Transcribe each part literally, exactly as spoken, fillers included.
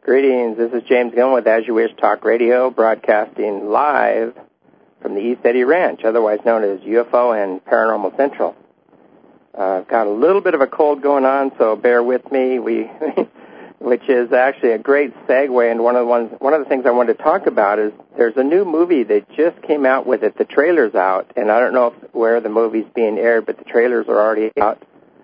Greetings, this is James Gillen with As You Wish Talk Radio, broadcasting live from the ECETI Ranch, otherwise known as U F O and Paranormal Central. Uh, I've got a little bit of a cold going on, so bear with me, We, which is actually a great segue, and one of the ones, one of the things I wanted to talk about is there's a new movie that just came out with it. The trailer's out, and I don't know if, where the movie's being aired, but the trailers are already out.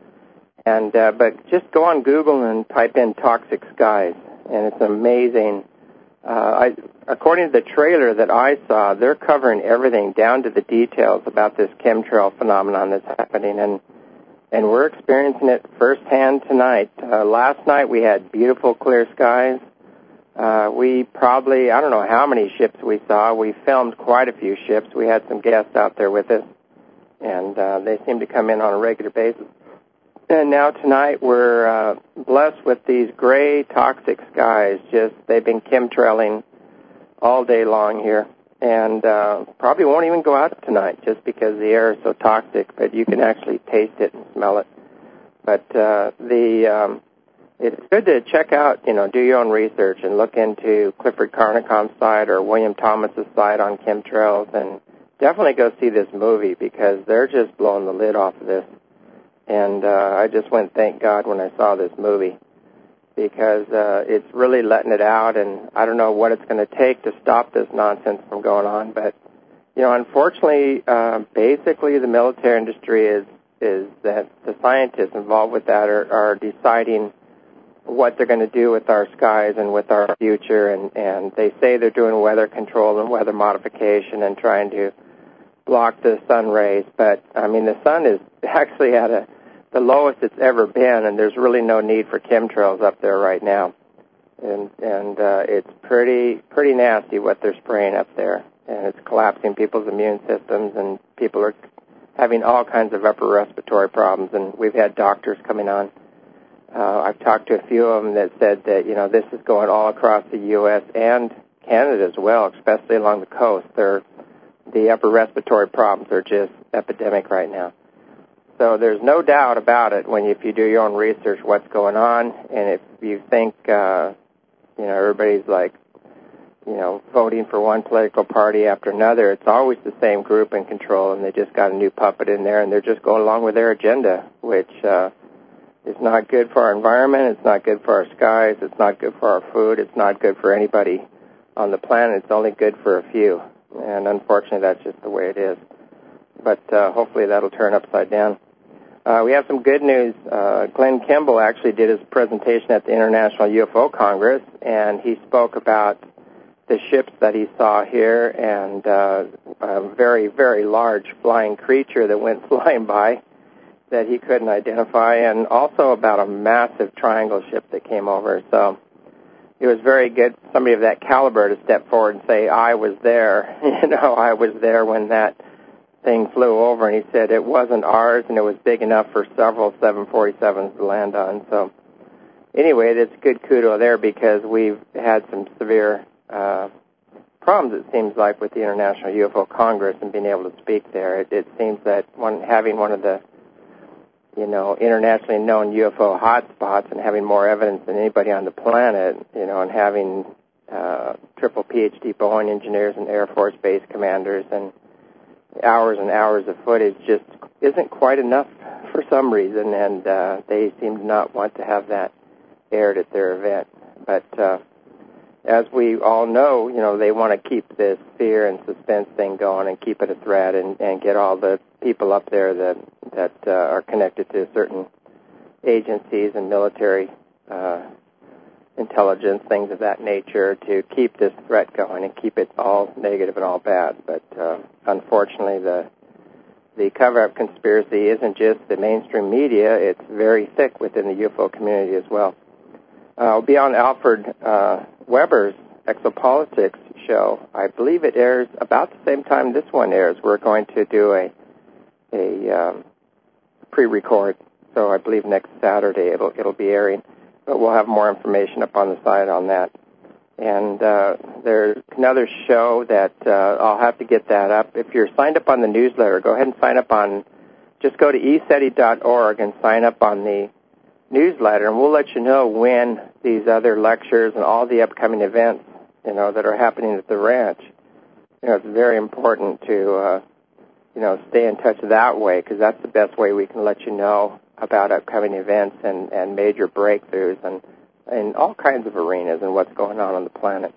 And uh, but just go on Google and type in Toxic Skies, and it's amazing. Uh, I, according to the trailer that I saw, they're covering everything down to the details about this chemtrail phenomenon that's happening, and and we're experiencing it firsthand tonight. Uh, last night we had beautiful clear skies. Uh, we probably, I don't know how many ships we saw. We filmed quite a few ships. We had some guests out there with us, and uh, they seem to come in on a regular basis. And now tonight we're uh, blessed with these gray, toxic skies. Just they've been chemtrailing all day long here, and uh, probably won't even go out tonight just because the air is so toxic. But you can actually taste it and smell it. But uh, the um, it's good to check out, you know, do your own research and look into Clifford Carnicom's site or William Thomas's site on chemtrails, and definitely go see this movie because they're just blowing the lid off of this. And uh, I just went, thank God, when I saw this movie, because uh, it's really letting it out, and I don't know what it's going to take to stop this nonsense from going on. But, you know, unfortunately, uh, basically the military industry is, is that the scientists involved with that are, are deciding what they're going to do with our skies and with our future, and, and they say they're doing weather control and weather modification and trying to block the sun rays, but I mean the sun is actually at a the lowest it's ever been, and there's really no need for chemtrails up there right now, and and uh, it's pretty pretty nasty what they're spraying up there, and it's collapsing people's immune systems, and people are having all kinds of upper respiratory problems, and we've had doctors coming on. Uh, I've talked to a few of them that said that you know this is going all across the U S and Canada as well, especially along the coast. They're The upper respiratory problems are just epidemic right now. So there's no doubt about it when you, if you do your own research what's going on, and if you think, uh, you know, everybody's like, you know, voting for one political party after another, it's always the same group in control, and they just got a new puppet in there, and they're just going along with their agenda, which uh, is not good for our environment, it's not good for our skies, it's not good for our food, it's not good for anybody on the planet, it's only good for a few. And unfortunately, that's just the way it is. But uh, hopefully that'll turn upside down. Uh, we have some good news. Uh, Glenn Kimball actually did his presentation at the International U F O Congress, and he spoke about the ships that he saw here and uh, a very, very large flying creature that went flying by that he couldn't identify, and also about a massive triangle ship that came over. So it was very good, somebody of that caliber, to step forward and say, I was there, you know, I was there when that thing flew over, and he said it wasn't ours, and it was big enough for several seven forty-sevens to land on. So anyway, that's good kudo there, because we've had some severe uh, problems, it seems like, with the International U F O Congress and being able to speak there. It, it seems that one, having one of the you know, internationally known U F O hotspots and having more evidence than anybody on the planet, you know, and having uh, triple P H D Boeing engineers and Air Force base commanders and hours and hours of footage just isn't quite enough for some reason, and uh, they seem to not want to have that aired at their event. But uh, as we all know, you know, they want to keep this fear and suspense thing going and keep it a threat, and, and get all the people up there that that uh, are connected to certain agencies and military uh, intelligence, things of that nature, to keep this threat going and keep it all negative and all bad. But uh, unfortunately, the the cover-up conspiracy isn't just the mainstream media; it's very thick within the U F O community as well. Uh, I'll be on Alfred uh, Weber's Exopolitics show. I believe it airs about the same time this one airs. We're going to do a a um, pre-record, so I believe next Saturday it'll it'll be airing. But we'll have more information up on the site on that. And uh, there's another show that uh, I'll have to get that up. If you're signed up on the newsletter, go ahead and sign up on. Just go to E C E T I dot org and sign up on the newsletter, and we'll let you know when these other lectures and all the upcoming events, you know, that are happening at the ranch. You know, it's very important to, uh, you know, stay in touch that way, because that's the best way we can let you know about upcoming events and, and major breakthroughs and in all kinds of arenas and what's going on on the planet.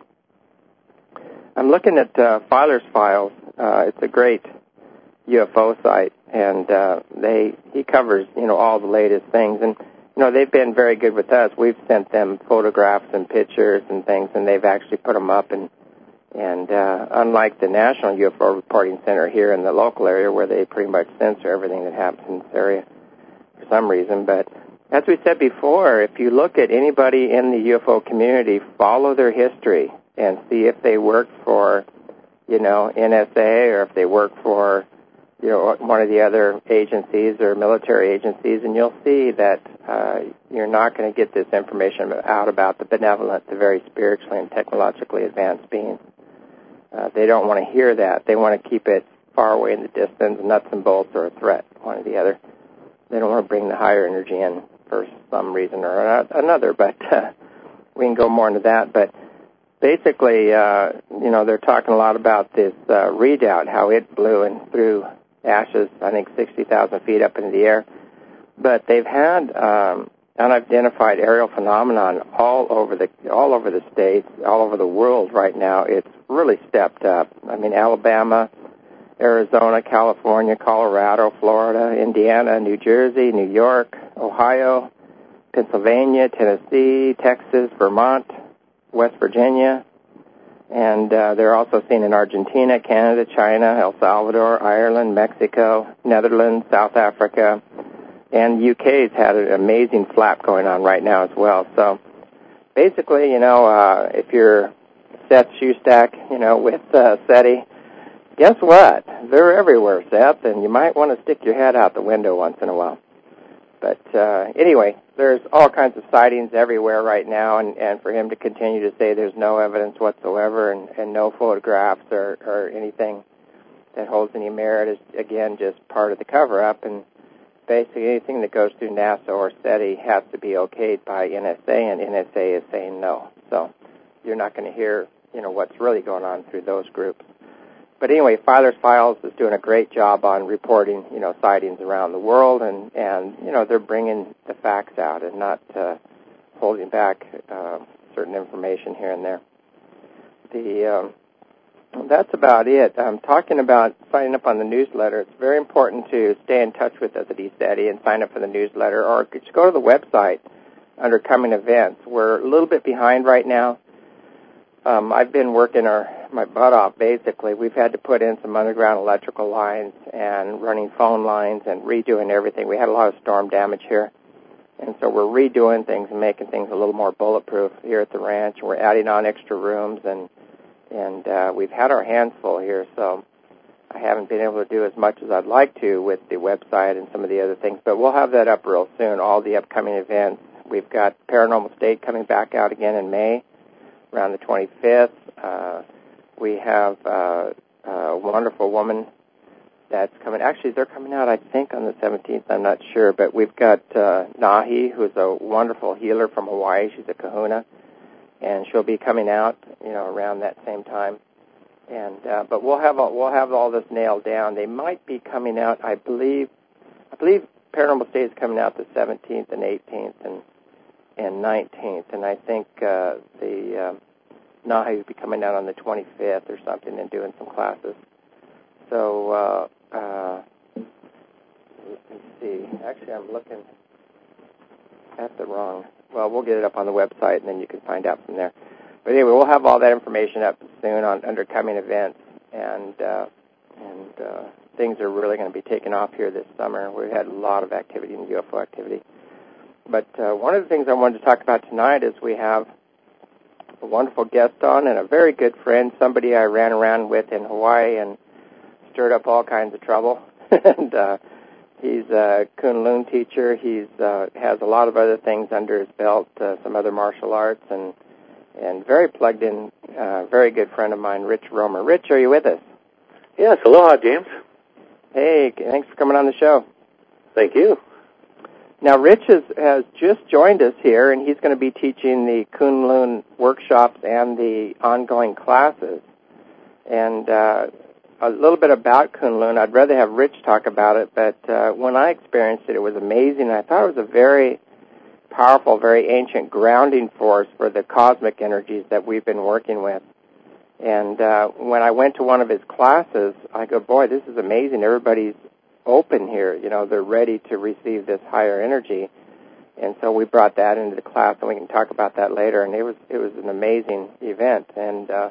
I'm looking at uh, Filer's Files. Uh, it's a great U F O site, and uh, they he covers, you know, all the latest things. And, you know, they've been very good with us. We've sent them photographs and pictures and things, and they've actually put them up. And, and uh, unlike the National U F O Reporting Center here in the local area, where they pretty much censor everything that happens in this area for some reason. But as we said before, if you look at anybody in the U F O community, follow their history and see if they work for, you know, N S A, or if they work for, you know, one of the other agencies or military agencies, and you'll see that uh, you're not going to get this information out about the benevolent, the very spiritually and technologically advanced beings. Uh, they don't want to hear that. They want to keep it far away in the distance, nuts and bolts, or a threat, one or the other. They don't want to bring the higher energy in for some reason or another, but uh, we can go more into that. But basically, uh, you know, they're talking a lot about this uh, redoubt, how it blew and threw ashes, I think sixty thousand feet up into the air. But they've had um, unidentified aerial phenomenon all over the all over the states, all over the world right now. It's really stepped up. I mean, Alabama, Arizona, California, Colorado, Florida, Indiana, New Jersey, New York, Ohio, Pennsylvania, Tennessee, Texas, Vermont, West Virginia, and uh, they're also seen in Argentina, Canada, China, El Salvador, Ireland, Mexico, Netherlands, South Africa, and U K's had an amazing flap going on right now as well. So basically, you know, uh, if you're Seth Shustak, you know, with uh, SETI, guess what? They're everywhere, Seth, and you might want to stick your head out the window once in a while. But uh, anyway, there's all kinds of sightings everywhere right now, and, and for him to continue to say there's no evidence whatsoever and, and no photographs or, or anything that holds any merit is, again, just part of the cover-up. And basically anything that goes through NASA or SETI has to be okayed by N S A, and N S A is saying no. So you're not going to hear, you know, what's really going on through those groups. But anyway, Filer's Files is doing a great job on reporting, you know, sightings around the world, and, and you know, they're bringing the facts out and not uh, holding back uh, certain information here and there. The um, that's about it. I'm talking about signing up on the newsletter. It's very important to stay in touch with us at eSETI and sign up for the newsletter, or just go to the website under coming events. We're a little bit behind right now. Um, I've been working our, my butt off, basically. We've had to put in some underground electrical lines and running phone lines and redoing everything. We had a lot of storm damage here, and so we're redoing things and making things a little more bulletproof here at the ranch. We're adding on extra rooms, and and uh, we've had our hands full here, so I haven't been able to do as much as I'd like to with the website and some of the other things, but we'll have that up real soon, all the upcoming events. We've got Paranormal State coming back out again in May, around the twenty-fifth. Uh, we have uh, a wonderful woman that's coming. Actually, they're coming out, I think, on the seventeenth. I'm not sure. But we've got uh, Nahi, who's a wonderful healer from Hawaii. She's a kahuna, and she'll be coming out, you know, around that same time. And uh, but we'll have all, we'll have all this nailed down. They might be coming out, I believe. I believe Paranormal State is coming out the seventeenth and eighteenth and and nineteenth, and I think uh, the um, Nahi will be coming out on the twenty-fifth or something and doing some classes. So uh, uh, let me see. Actually, I'm looking at the wrong. Well, we'll get it up on the website, and then you can find out from there. But anyway, we'll have all that information up soon on under coming events, and uh, and uh, things are really going to be taking off here this summer. We've had a lot of activity in U F O activity. But uh, one of the things I wanted to talk about tonight is we have a wonderful guest on and a very good friend, somebody I ran around with in Hawaii and stirred up all kinds of trouble. and uh, he's a Kunlun teacher. He's uh, has a lot of other things under his belt, uh, some other martial arts, and and very plugged in, uh, very good friend of mine, Rich Romer. Rich, are you with us? Yes, aloha, James. Hey, thanks for coming on the show. Thank you. Now, Rich has, has just joined us here, and he's going to be teaching the Kunlun workshops and the ongoing classes. And uh, a little bit about Kunlun. I'd rather have Rich talk about it, but uh, when I experienced it, it was amazing. I thought it was a very powerful, very ancient grounding force for the cosmic energies that we've been working with. And uh, when I went to one of his classes, I go, boy, this is amazing. Everybody's open here. You know, they're ready to receive this higher energy. And so we brought that into the class, and we can talk about that later. And it was it was an amazing event. And uh,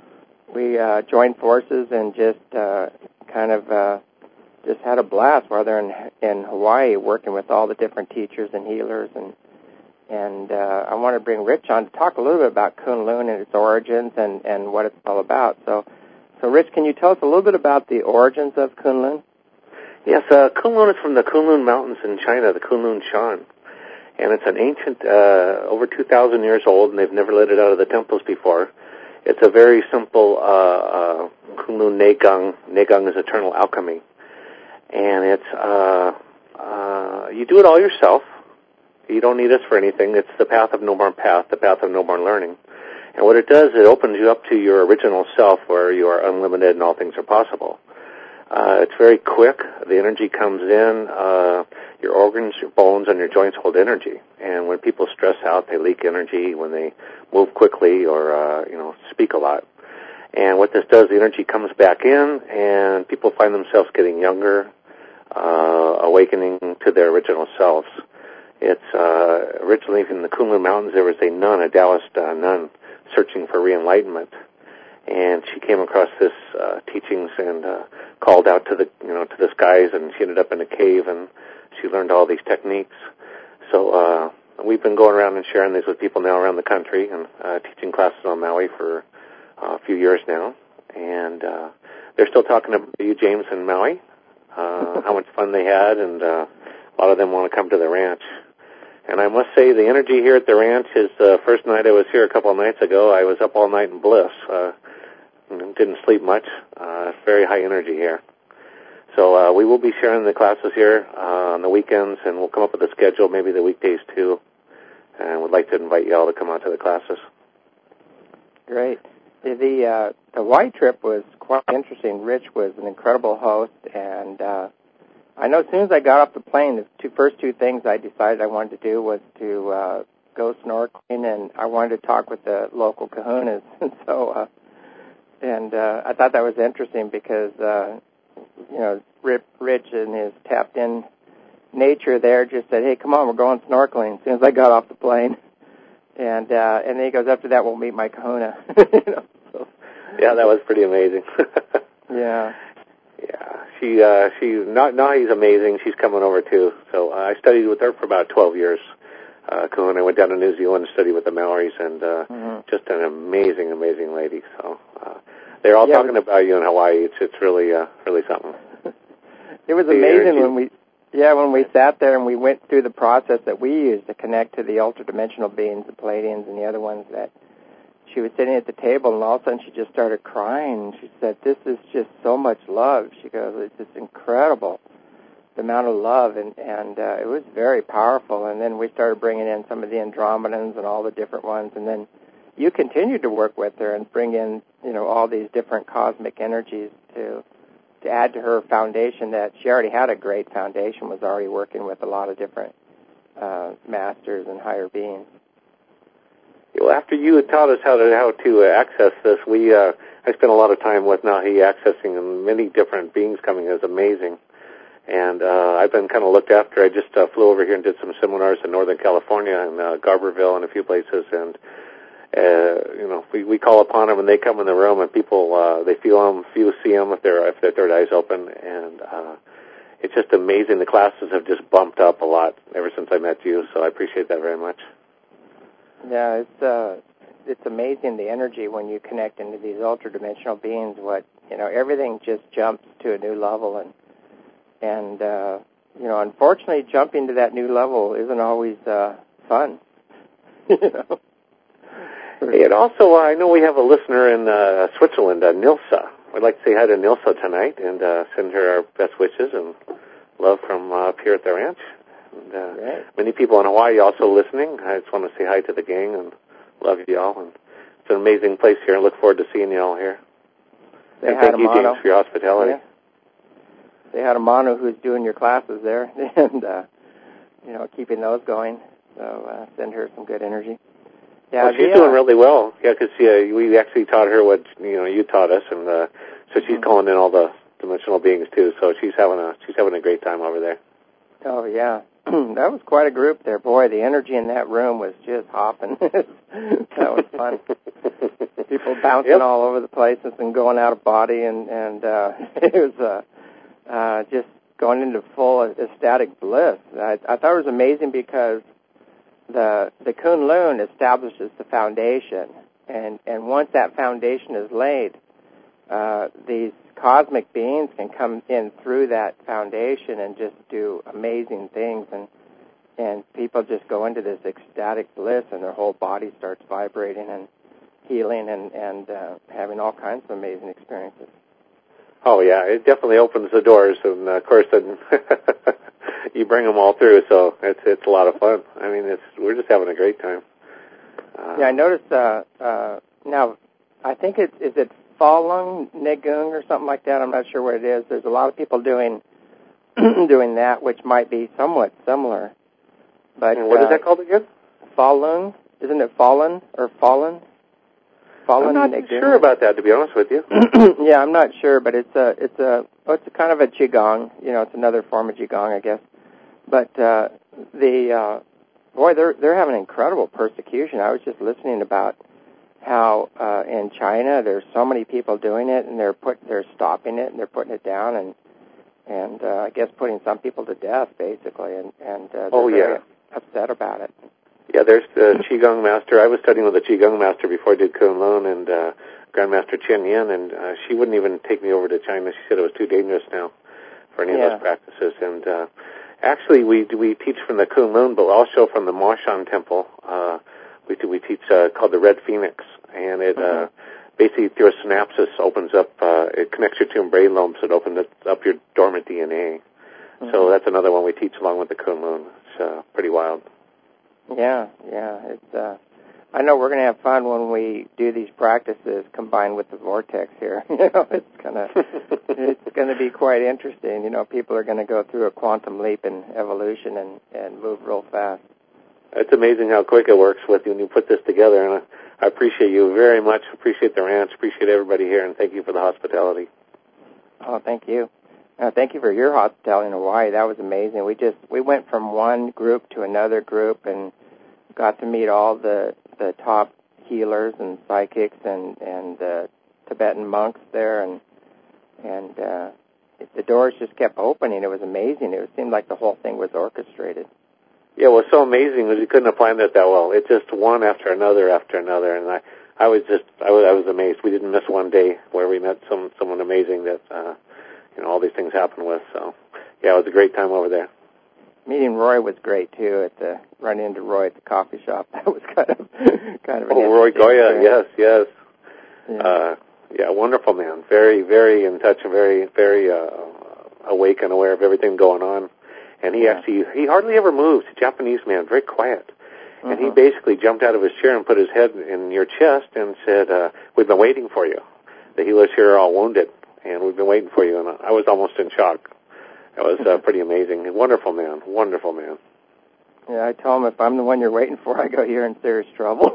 we uh, joined forces and just uh, kind of uh, just had a blast while they're in, in Hawaii working with all the different teachers and healers. And And uh, I want to bring Rich on to talk a little bit about Kunlun and its origins and, and what it's all about. So, so Rich, can you tell us a little bit about the origins of Kunlun? Yes, uh, Kunlun is from the Kunlun Mountains in China, the Kunlun Shan. And it's an ancient, uh, over two thousand years old, and they've never let it out of the temples before. It's a very simple uh, uh, Kunlun Negang. Negang is eternal alchemy. And it's, uh, uh, you do it all yourself. You don't need us for anything. It's the path of no-born path, the path of no-born learning. And what it does, it opens you up to your original self where you are unlimited and all things are possible. Uh, it's very quick. The energy comes in. Uh, your organs, your bones, and your joints hold energy. And when people stress out, they leak energy when they move quickly or, uh, you know, speak a lot. And what this does, the energy comes back in, and people find themselves getting younger, uh, awakening to their original selves. It's uh, originally in the Kunlun Mountains. There was a nun, a Taoist uh, nun, searching for re-enlightenment, and she came across this uh, teachings and uh, called out to the you know to the skies, and she ended up in a cave, and she learned all these techniques. So uh, we've been going around and sharing these with people now around the country, and uh, teaching classes on Maui for uh, a few years now, and uh, they're still talking to you, James, in Maui, uh, how much fun they had, and uh, a lot of them want to come to the ranch. And I must say, the energy here at the ranch is the uh, first night I was here a couple of nights ago. I was up all night in bliss. Uh, didn't sleep much. Uh, very high energy here. So uh, we will be sharing the classes here uh, on the weekends, and we'll come up with a schedule, maybe the weekdays too. And would like to invite you all to come out to the classes. Great. The the, uh, the Hawaii trip was quite interesting. Rich was an incredible host, and uh, I know as soon as I got off the plane, the two, first two things I decided I wanted to do was to uh, go snorkeling, and I wanted to talk with the local kahunas. And so, uh, and uh, I thought that was interesting because, uh, you know, Rip, Rich and his tapped-in nature there just said, hey, come on, we're going snorkeling as soon as I got off the plane. And uh, and then he goes, after that, we'll meet my kahuna. you know, so. Yeah, that was pretty amazing. Yeah. Yeah, she, uh, she, Nahi's amazing. She's coming over too. So uh, I studied with her for about twelve years. Uh, Kahuna. I went down to New Zealand to study with the Maoris, and uh, mm-hmm. just an amazing, amazing lady. So uh, they're all yeah, talking about you in Hawaii. It's it's really, uh, really something. It was the amazing energy. when we, yeah, when we sat there and we went through the process that we used to connect to the ultra-dimensional beings, the Pleiadians and the other ones that. She was sitting at the table, and all of a sudden she just started crying. She said, this is just so much love. She goes, it's just incredible, the amount of love, and, and uh, it was very powerful. And then we started bringing in some of the Andromedans and all the different ones, and then you continued to work with her and bring in, you know, all these different cosmic energies to to add to her foundation that she already had a great foundation, was already working with a lot of different uh, masters and higher beings. Well, after you had taught us how to how to uh, access this, we uh, I spent a lot of time with Nahi accessing, and many different beings coming. It was amazing, and uh, I've been kind of looked after. I just uh, flew over here and did some seminars in Northern California and uh, Garberville and a few places, and uh, you know we, we call upon them and they come in the room, and people uh, they feel them, few see them if they're if their third eye's open, and uh, it's just amazing. The classes have just bumped up a lot ever since I met you, so I appreciate that very much. Yeah, it's uh, it's amazing the energy when you connect into these ultra-dimensional beings. What you know, everything just jumps to a new level, and and uh, you know, unfortunately, jumping to that new level isn't always uh, fun. you know. And also, uh, I know we have a listener in uh, Switzerland, uh, Nilsa. We'd like to say hi to Nilsa tonight and uh, send her our best wishes and love from uh, up here at the ranch. And, uh, right. Many people in Hawaii also listening. I just want to say hi to the gang and love you all. And it's an amazing place here. I look forward to seeing you all here. They and had thank you, mono. James, for your hospitality. Yeah. They had a mono who's doing your classes there, and uh, you know, keeping those going. So uh, send her some good energy. Yeah, well, she's the, uh, doing really well. Yeah, because uh, we actually taught her what you know you taught us, and uh, so she's mm-hmm. calling in all the dimensional beings too. So she's having a she's having a great time over there. Oh yeah, that was quite a group there. Boy, the energy in that room was just hopping. That was fun. People bouncing yep. all over the place and going out of body, and and uh, it was uh, uh, just going into full ecstatic bliss. I, I thought it was amazing because the the Kunlun establishes the foundation, and and once that foundation is laid, uh, these cosmic beings can come in through that foundation and just do amazing things, and and people just go into this ecstatic bliss, and their whole body starts vibrating and healing and and uh, having all kinds of amazing experiences. Oh yeah, it definitely opens the doors, and uh, of course then you bring them all through, so it's it's a lot of fun. I mean, it's we're just having a great time. Uh, yeah, I noticed. Uh, uh, now, I think it's is it Falun Negung or something like that. I'm not sure what it is. There's a lot of people doing doing that, which might be somewhat similar. But and what uh, is that called again? Falun, isn't it Falun or Fallen? Falun I'm not Negung. sure about that, to be honest with you. Yeah, I'm not sure, but it's a it's a well, it's a kind of a qigong. You know, it's another form of qigong, I guess. But uh, the uh, boy, they're they're having incredible persecution. I was just listening about how uh, in China there's so many people doing it, and they're put they're stopping it and they're putting it down, and and uh, I guess putting some people to death basically, and and uh, they're oh very yeah, upset about it. Yeah, there's the Qigong master. I was studying with a Qigong master before I did Kunlun, and uh, Grandmaster Chen Yin, and uh, she wouldn't even take me over to China. She said it was too dangerous now for any yeah. of those practices. And uh, actually, we we teach from the Kunlun, but also from the Maoshan Temple. Uh, we we teach uh, called the Red Phoenix, and it mm-hmm. uh, basically through a synapsis opens up. Uh, it connects your two brain lobes. It opens up your dormant D N A. Mm-hmm. So that's another one we teach along with the Kunlun. It's uh, pretty wild. Yeah, yeah. It's. Uh, I know we're going to have fun when we do these practices combined with the vortex here. You know, it's gonna, it's going to be quite interesting. You know, people are going to go through a quantum leap in evolution and and move real fast. It's amazing how quick it works with you when you put this together, and I, I appreciate you very much. Appreciate the ranch. Appreciate everybody here, and thank you for the hospitality. Oh, thank you. Uh, thank you for your hospitality in Hawaii. That was amazing. We just we went from one group to another group and got to meet all the, the top healers and psychics and and uh, Tibetan monks there, and and uh, it, the doors just kept opening. It was amazing. It seemed like the whole thing was orchestrated. Yeah, it was so amazing because you couldn't have planned it that well. It just one after another after another, and I I was just I was I was amazed. We didn't miss one day where we met some someone amazing that. Uh, You know, all these things happen with. So, yeah, it was a great time over there. Meeting Roy was great too. At the run into Roy at the coffee shop. That was kind of kind of. An oh, Roy Goya, yes, yes. Yeah. Uh, yeah, wonderful man. Very, very in touch. Very, very uh, awake and aware of everything going on. And he yeah. actually he hardly ever moved. Japanese man, very quiet. Mm-hmm. And he basically jumped out of his chair and put his head in your chest and said, uh, "We've been waiting for you. The healers here are all wounded. And we've been waiting for you," and I was almost in shock. It was uh, pretty amazing. Wonderful man, wonderful man. Yeah, I tell him if I'm the one you're waiting for, I go, "You're in serious trouble."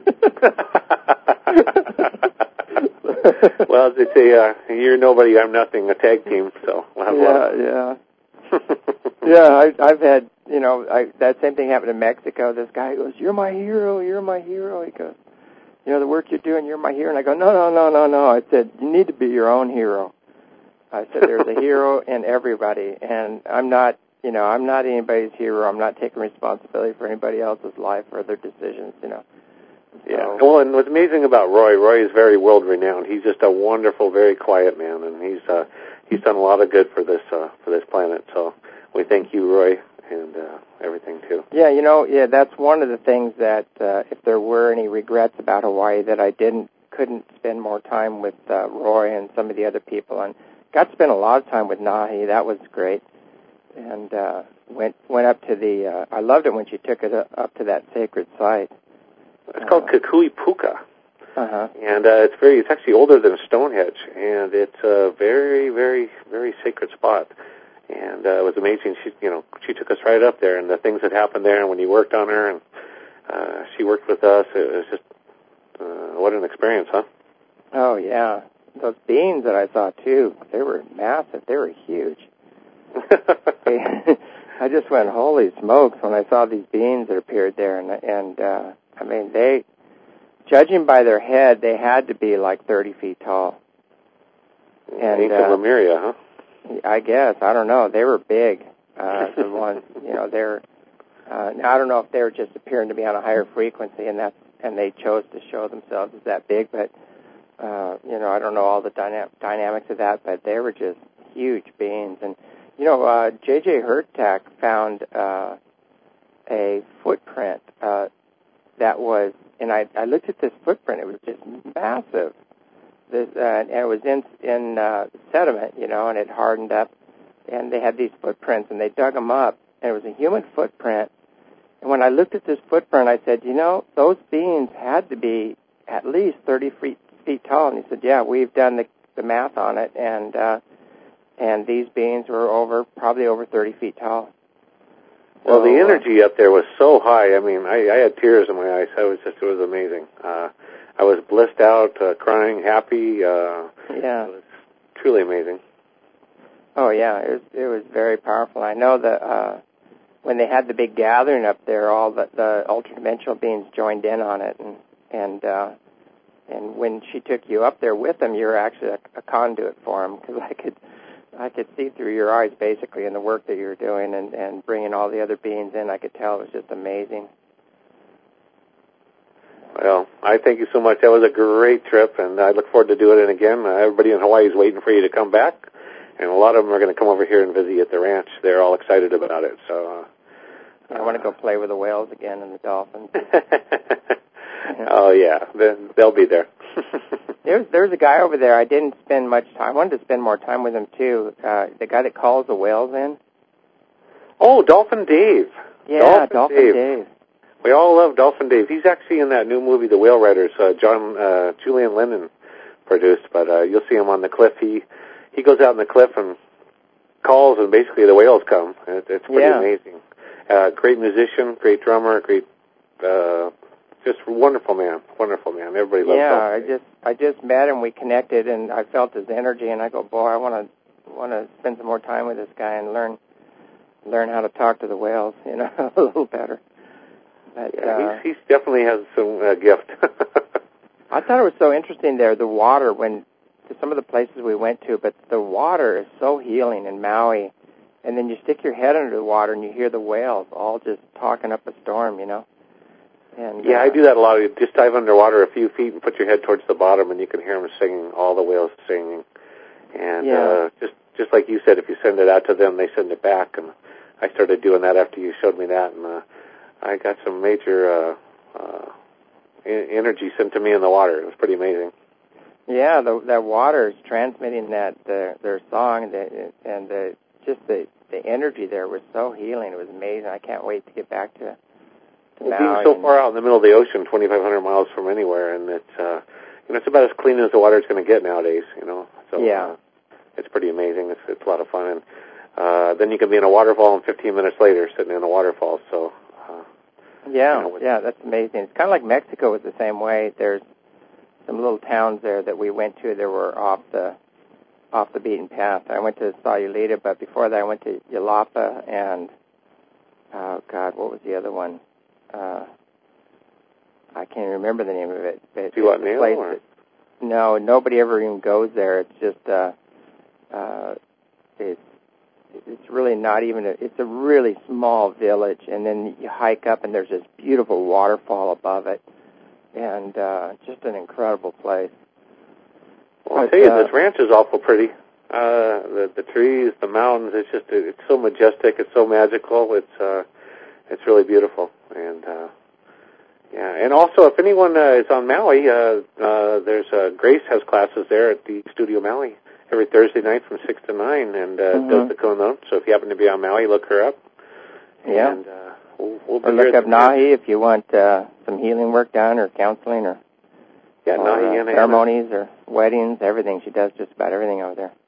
Well, they say, uh, "You're nobody, I'm nothing," a tag team, so we'll have yeah, a lot of yeah. Yeah, I, I've had, you know, I, that same thing happened in Mexico. This guy goes, "You're my hero, you're my hero." He goes, "You know, the work you're doing, you're my hero." And I go, no, no, no, no, no. I said, "You need to be your own hero." I said, "There's a hero in everybody, and I'm not, you know, I'm not anybody's hero. I'm not taking responsibility for anybody else's life or their decisions, you know." So, yeah. Well, and what's amazing about Roy, Roy is very world-renowned. He's just a wonderful, very quiet man, and he's uh, he's done a lot of good for this uh, for this planet. So we thank you, Roy, and uh, everything too. Yeah, you know, yeah, that's one of the things that uh, if there were any regrets about Hawaii, that I didn't couldn't spend more time with uh, Roy and some of the other people, and got to spend a lot of time with Nahi. That was great, and uh, went went up to the. Uh, I loved it when she took it up to that sacred site. It's uh, called Kukui Puka. Uh-huh. And uh, it's very, it's actually older than Stonehenge, and it's a very, very, very sacred spot. And uh, it was amazing. She, you know, she took us right up there, and the things that happened there, and when you worked on her, and uh, she worked with us, it was just uh, what an experience, huh? Oh yeah, those beans that I saw too, they were massive. They were huge. I just went, holy smokes, when I saw these beans that appeared there, and and uh, I mean they. Judging by their head, they had to be like thirty feet tall. And Ancient uh, Lemuria, huh? I guess. I don't know. They were big. Uh, the ones, you know, they're. Uh, now I don't know if they were just appearing to be on a higher frequency, and that's and they chose to show themselves as that big. But uh, you know, I don't know all the dyna- dynamics of that, but they were just huge beings. And you know, uh, J J Hurtak found uh, a footprint uh, that was. And I, I looked at this footprint. It was just massive. This, uh, and it was in in uh, sediment, you know, and it hardened up. And they had these footprints, and they dug them up, and it was a human footprint. And when I looked at this footprint, I said, you know, those beings had to be at least thirty feet, feet tall. And he said, yeah, we've done the, the math on it, and uh, and these beings were over probably over thirty feet tall. Well, the energy up there was so high. I mean, I, I had tears in my eyes. I was just, it was amazing. Uh, I was blissed out, uh, crying, happy. Uh, yeah. It was truly amazing. Oh, yeah. It was, it was very powerful. I know that uh, when they had the big gathering up there, all the, the ultradimensional beings joined in on it. And and uh, and when she took you up there with them, you were actually a, a conduit for them, because I could... I could see through your eyes, basically, in the work that you were doing and, and bringing all the other beings in. I could tell it was just amazing. Well, I thank you so much. That was a great trip, and I look forward to doing it again. Uh, everybody in Hawaii is waiting for you to come back, and a lot of them are going to come over here and visit you at the ranch. They're all excited about it. So, uh, I want to go play with the whales again and the dolphins. Oh, yeah. They'll be there. There's there's a guy over there. I didn't spend much time. I wanted to spend more time with him too. Uh, the guy that calls the whales in. Oh, Dolphin Dave. Yeah, Dolphin, Dolphin Dave. Dave. We all love Dolphin Dave. He's actually in that new movie, The Whale Riders. Uh, John uh, Julian Lennon produced, but uh, you'll see him on the cliff. He he goes out on the cliff and calls, and basically the whales come. It, it's pretty yeah. amazing. Uh, great musician, great drummer, great. Uh, Just wonderful man, wonderful man. Everybody loves him. Yeah, I just I just met him. We connected, and I felt his energy. And I go, boy, I want to want to spend some more time with this guy and learn learn how to talk to the whales, you know, a little better. But, yeah, uh, he's, he's definitely has some uh, gift. I thought it was so interesting there, the water, when to some of the places we went to, but the water is so healing in Maui. And then you stick your head under the water, and you hear the whales all just talking up a storm, you know. And, yeah, uh, I do that a lot. You just dive underwater a few feet and put your head towards the bottom, and you can hear them singing, all the whales singing. And yeah. uh, just just like you said, if you send it out to them, they send it back. And I started doing that after you showed me that, and uh, I got some major uh, uh, energy sent to me in the water. It was pretty amazing. Yeah, the, that water is transmitting that uh, their song, and the, and the, just the the energy there was so healing. It was amazing. I can't wait to get back to. Well, being so far out in the middle of the ocean, twenty-five hundred miles from anywhere, and it's uh, you know it's about as clean as the water is going to get nowadays. You know, so yeah, uh, it's pretty amazing. It's it's a lot of fun, and uh, then you can be in a waterfall, and fifteen minutes later, sitting in a waterfall. So uh, yeah, you know, yeah, that's amazing. It's kind of like Mexico is the same way. There's some little towns there that we went to that were off the off the beaten path. I went to Sayulita, but before that, I went to Yalapa and oh God, what was the other one? Uh, I can't remember the name of it. But Do you want Neil? Or? That, no, nobody ever even goes there. It's just, uh, uh, it's it's really not even. A, it's a really small village, and then you hike up, and there's this beautiful waterfall above it, and uh, just an incredible place. Well, I'll tell you, uh, this ranch is awful pretty. Uh, the the trees, the mountains. It's just it's so majestic. It's so magical. It's uh, it's really beautiful. And uh, yeah, and also if anyone uh, is on Maui, uh, uh, there's uh, Grace has classes there at the Studio Maui every Thursday night from six to nine, and uh, mm-hmm. does the Konon. So if you happen to be on Maui, look her up. Yeah. And uh, we'll, we'll be or look here up Nahi if you want uh, some healing work done or counseling or, yeah, or Nahi uh, Anna, ceremonies or weddings, everything. She does just about everything over there.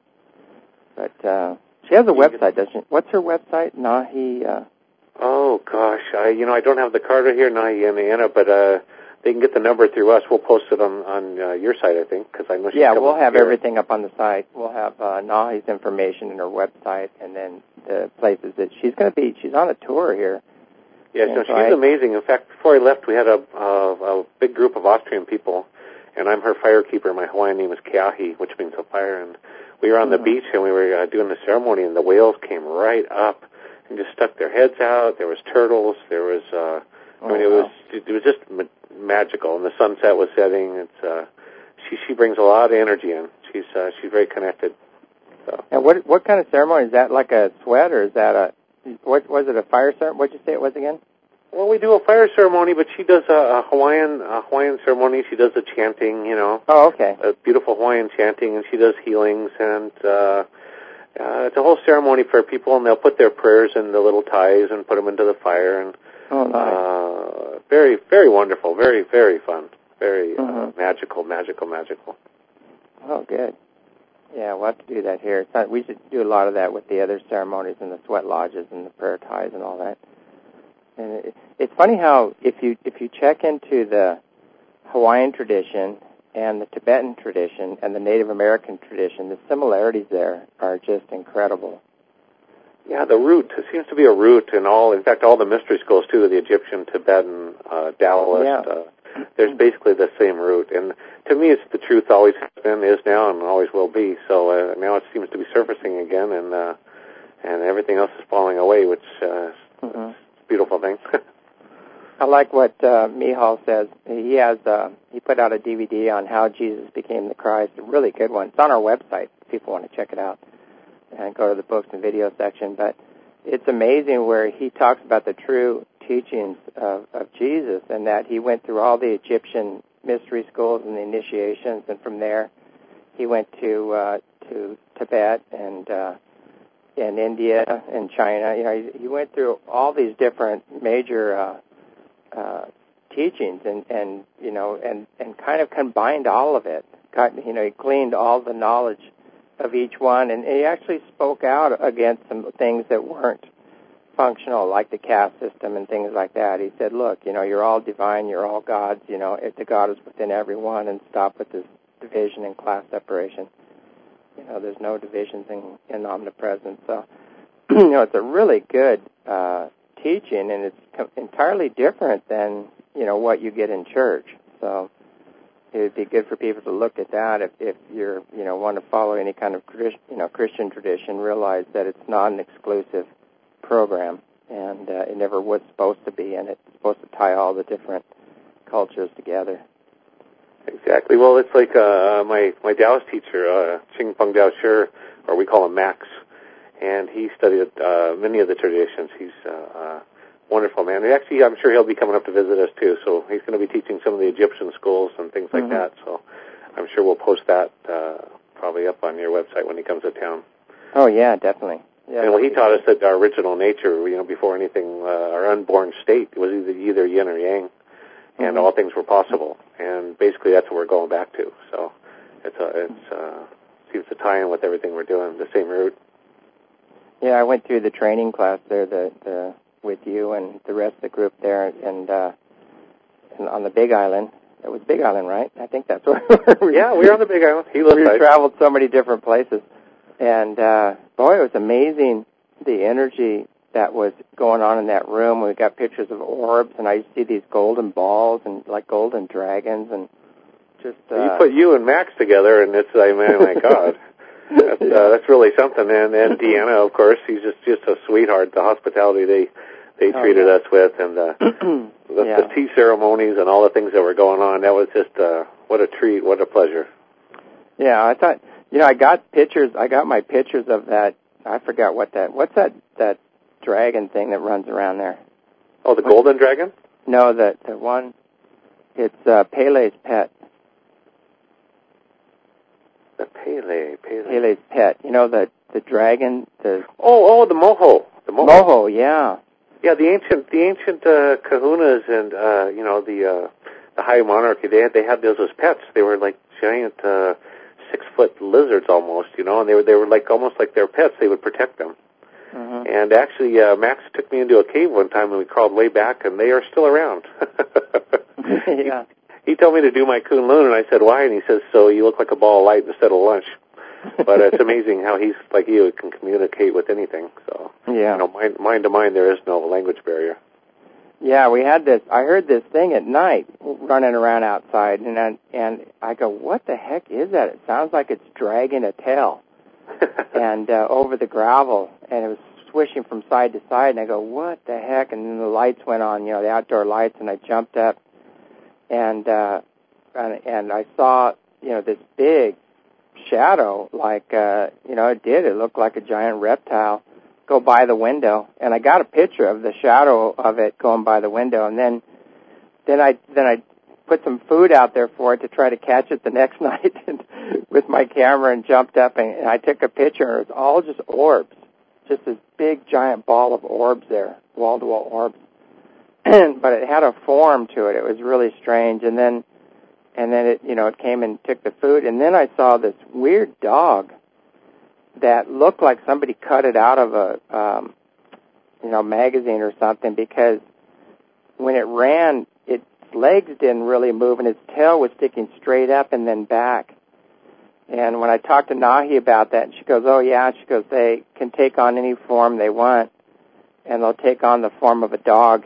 But uh, she has a website, doesn't she? What's her website? Nahi... Uh, oh, gosh. I, you know, I don't have the card here, Nahi Anna, Anna, but uh, they can get the number through us. We'll post it on, on uh, your site, I think, because I know she's Yeah, coming we'll have here. everything up on the site. We'll have uh, Nahi's information in her website, and then the places that she's going to be. She's on a tour here. Yeah, so she's right. amazing. In fact, before I left, we had a, a, a big group of Austrian people, and I'm her fire keeper. My Hawaiian name is Keahi, which means a fire. And we were on mm-hmm. the beach, and we were uh, doing the ceremony, and the whales came right up and just stuck their heads out. There was turtles. There was, uh, oh, I mean, it wow. was it was just ma- magical. And the sunset was setting. It's uh, she she brings a lot of energy in. She's uh, she's very connected. So. And what what kind of ceremony is that? Like a sweat, or is that a what was it a fire ceremony? What'd you say it was again? Well, we do a fire ceremony, but she does a, a Hawaiian a Hawaiian ceremony. She does the chanting, you know. Oh, okay. A beautiful Hawaiian chanting, and she does healings, and uh, uh, it's a whole ceremony for people, and they'll put their prayers in the little ties and put them into the fire, and oh, nice. uh, very, very wonderful, very, very fun, very uh, mm-hmm. magical, magical, magical. Oh, good. Yeah, we'll have to do that here. It's not, we should do a lot of that with the other ceremonies and the sweat lodges and the prayer ties and all that. And it, it's funny how if you if you check into the Hawaiian tradition and the Tibetan tradition and the Native American tradition, the similarities there are just incredible. Yeah, the root. It seems to be a root in all, in fact, all the mystery schools, too, the Egyptian, Tibetan, uh, Taoist. Yeah. Uh, there's basically the same root. And to me, it's the truth always has been, is now, and always will be. So uh, now it seems to be surfacing again, and uh, and everything else is falling away, which uh, mm-hmm. is a beautiful thing. I like what uh, Mihal says. He has uh, he put out a D V D on how Jesus became the Christ, a really good one. It's on our website if people want to check it out and go to the books and video section. But it's amazing where he talks about the true teachings of, of Jesus, and that he went through all the Egyptian mystery schools and the initiations, and from there he went to uh, to Tibet and uh, and India and China. You know, he, he went through all these different major uh, uh, teachings, and, and you know, and, and kind of combined all of it. Got, you know, he gleaned all the knowledge of each one, and he actually spoke out against some things that weren't functional, like the caste system and things like that. He said, look, you know, you're all divine, you're all gods, you know, if the God is within everyone, and stop with this division and class separation. You know, there's no divisions in, in omnipresence. So, you know, it's a really good uh, teaching, and it's com- entirely different than, you know, what you get in church. So it would be good for people to look at that if, if you're, you know, want to follow any kind of, you know, Christian tradition, realize that it's not an exclusive program, and uh, it never was supposed to be, and it's supposed to tie all the different cultures together. Exactly. Well, it's like uh, my my Taoist teacher, uh, Ching Peng Dao Shi, or we call him Max, and he studied uh, many of the traditions. He's a uh, uh, wonderful man. And actually, I'm sure he'll be coming up to visit us too. So he's going to be teaching some of the Egyptian schools and things like mm-hmm. that. So I'm sure we'll post that uh, probably up on your website when he comes to town. Oh yeah, definitely. Yeah, and well, he taught us that our original nature, you know, before anything, uh, our unborn state was either either yin or yang, and mm-hmm. all things were possible. And basically, that's what we're going back to. So it's a, it's uh, seems to tie in with everything we're doing, the same route. Yeah, I went through the training class there, the, the with you and the rest of the group there, and, uh, and on the Big Island. It was Big Island, right? I think that's where we were. Yeah, we were on the Big Island. He we traveled so many different places. And, uh, boy, it was amazing the energy that was going on in that room. We got pictures of orbs, and I used to see these golden balls and, like, golden dragons, and just... Uh, you put you and Max together, and it's, I mean, my God. That's, yeah. uh, that's really something. And, and Deanna, of course, she's just, just a sweetheart. The hospitality they, they oh, treated yeah. us with, and the, the, yeah. the tea ceremonies and all the things that were going on, that was just, uh, what a treat, what a pleasure. Yeah, I thought... You know, I got pictures, I got my pictures of that, I forgot what that, what's that, that dragon thing that runs around there? Oh, the what's, golden dragon? No, the, the one, it's uh, Pele's pet. The Pele, Pele. Pele's pet. You know, the, the dragon, the... Oh, oh, the moho. The moho. Moho, yeah. Yeah, the ancient the ancient uh, kahunas and uh, you know the uh, the high monarchy, they had they had those as pets. They were like giant uh, six foot lizards almost, you know, and they were they were like almost like their pets. They would protect them. Mm-hmm. And actually, uh, Max took me into a cave one time, and we crawled way back, and they are still around. Yeah. He, he told me to do my Kunlun, and I said, why? And he says, so you look like a ball of light instead of lunch. But it's amazing how he's like you, can communicate with anything. So, yeah. you know, mind, mind to mind, there is no language barrier. Yeah, we had this. I heard this thing at night running around outside, and I, and I go, "What the heck is that?" It sounds like it's dragging a tail, and uh, over the gravel, and it was swishing from side to side. And I go, "What the heck?" And then the lights went on, you know, the outdoor lights, and I jumped up, and uh, and, and I saw, you know, this big shadow, like uh, you know, it did. It looked like a giant reptile go by the window, and I got a picture of the shadow of it going by the window, and then then I then I put some food out there for it to try to catch it the next night and, with my camera, and jumped up, and, and I took a picture, and it was all just orbs, just this big giant ball of orbs there, wall-to-wall orbs. But it had a form to it. It was really strange, and then and then it you know it came and took the food, and then I saw this weird dog that looked like somebody cut it out of a, um, you know, magazine or something, because when it ran, its legs didn't really move, and its tail was sticking straight up and then back. And when I talked to Nahi about that, she goes, oh, yeah, she goes, they can take on any form they want, and they'll take on the form of a dog,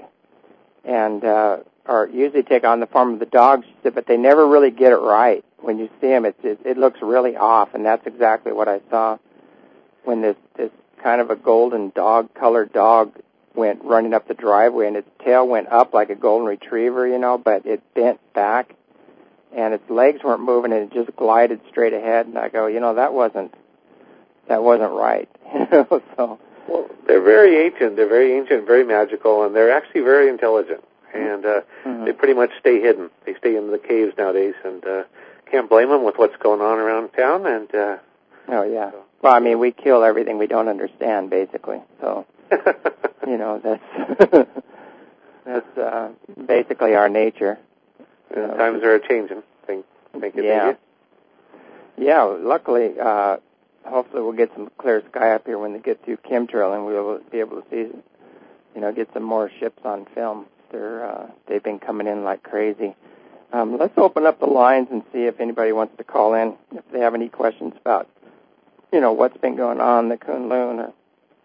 and uh, or usually take on the form of the dog, she said, but they never really get it right. When you see them, it, it, it looks really off, and that's exactly what I saw when this, this kind of a golden dog-colored dog went running up the driveway, and its tail went up like a golden retriever, you know, but it bent back, and its legs weren't moving, and it just glided straight ahead. And I go, you know, that wasn't that wasn't right. You know, so. Well, they're very ancient. They're very ancient, very magical, and they're actually very intelligent. And uh, mm-hmm. they pretty much stay hidden. They stay in the caves nowadays, and uh, can't blame them with what's going on around town. And uh, oh yeah. So. Well, I mean, we kill everything we don't understand, basically. So, you know, that's that's uh, basically our nature. Yeah, know, times are changing. Thank, thank you. Yeah. Thank you. Yeah. Luckily, uh, hopefully, we'll get some clear sky up here when they get through chemtrail, and we'll be able to see, you know, get some more ships on film. They're uh, they've been coming in like crazy. Um, let's open up the lines and see if anybody wants to call in if they have any questions about, you know, what's been going on, the Kunlun or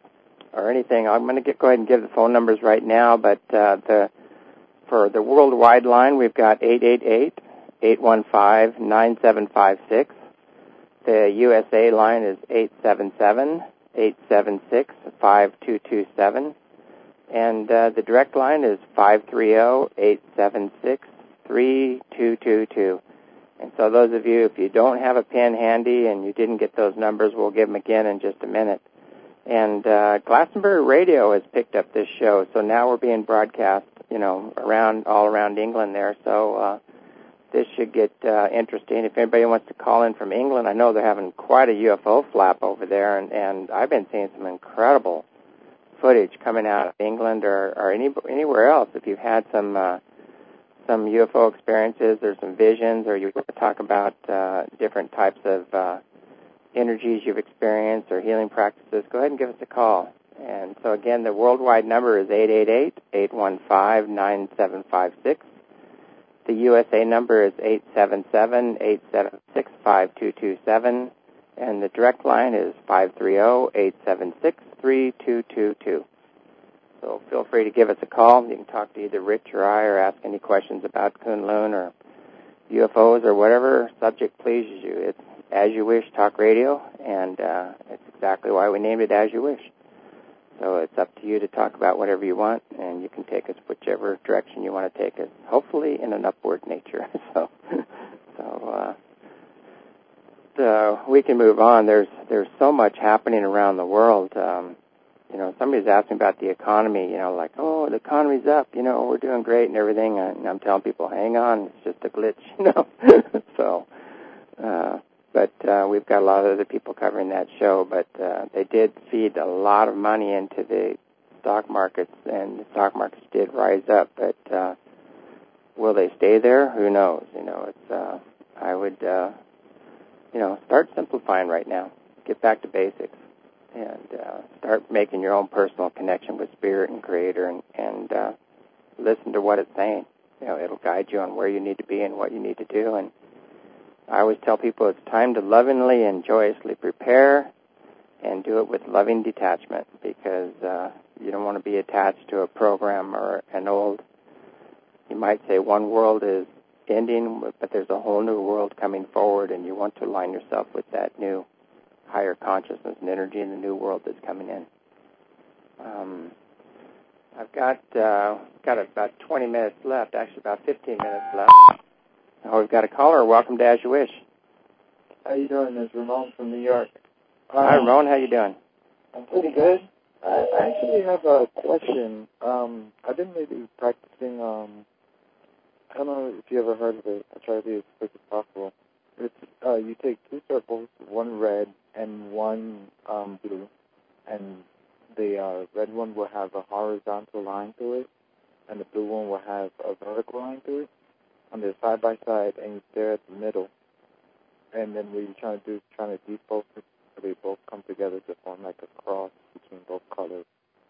or anything. I'm going to get, go ahead and give the phone numbers right now, but uh, the for the worldwide line, we've got eight eight eight, eight one five, nine seven five six. The U S A line is eight seven seven, eight seven six, five two two seven. And uh, the direct line is five three zero, eight seven six, three two two two. And so those of you, if you don't have a pen handy and you didn't get those numbers, we'll give them again in just a minute. And uh, Glastonbury Radio has picked up this show, so now we're being broadcast, you know, around all around England there. So uh, this should get uh, interesting. If anybody wants to call in from England, I know they're having quite a U F O flap over there, and, and I've been seeing some incredible footage coming out of England or, or any, anywhere else. If you've had some uh, some U F O experiences or some visions, or you want to talk about uh, different types of uh, energies you've experienced or healing practices, go ahead and give us a call. And so, again, the worldwide number is eight eight eight, eight one five, nine seven five six. The U S A number is eight seven seven, eight seven six, five two two seven. And the direct line is five three zero, eight seven six, three two two two. So feel free to give us a call. You can talk to either Rich or I or ask any questions about Kunlun or U F Os or whatever subject pleases you. It's As You Wish Talk Radio, and uh, it's exactly why we named it As You Wish. So it's up to you to talk about whatever you want, and you can take us whichever direction you want to take us, hopefully in an upward nature. so so uh, so we can move on. There's there's so much happening around the world. Um, you know, somebody's asking about the economy, you know, like, oh, the economy's up, you know, we're doing great and everything. And I'm telling people, hang on, it's just a glitch, you know. so, uh, but uh, we've got a lot of other people covering that show. But uh, they did feed a lot of money into the stock markets, and the stock markets did rise up, but uh, will they stay there? Who knows? You know, it's. Uh, I would, uh, you know, start simplifying right now. Get back to basics, and uh, start making your own personal connection with Spirit and Creator, and, and uh, listen to what it's saying. You know, it'll guide you on where you need to be and what you need to do. And I always tell people it's time to lovingly and joyously prepare and do it with loving detachment, because uh, you don't want to be attached to a program or an old, you might say one world is ending, but there's a whole new world coming forward, and you want to align yourself with that new higher consciousness and energy in the new world that's coming in. Um, I've got uh, got about twenty minutes left, actually about fifteen minutes left. Oh, we've got a caller. Welcome to As You Wish. How you doing? It's Ramon from New York. Um, Hi, Ramon. How you doing? I'm pretty good. I, I actually have a question. Um, I've been maybe practicing, um, I don't know if you ever heard of it. I'll try to be as quick as possible. It's, uh, you take two circles, one red and one um, blue, and the uh, red one will have a horizontal line to it, and the blue one will have a vertical line to it. And they're side by side, and you stare at the middle. And then what you're trying to do is trying to defocus so they both come together to form like a cross between both colors.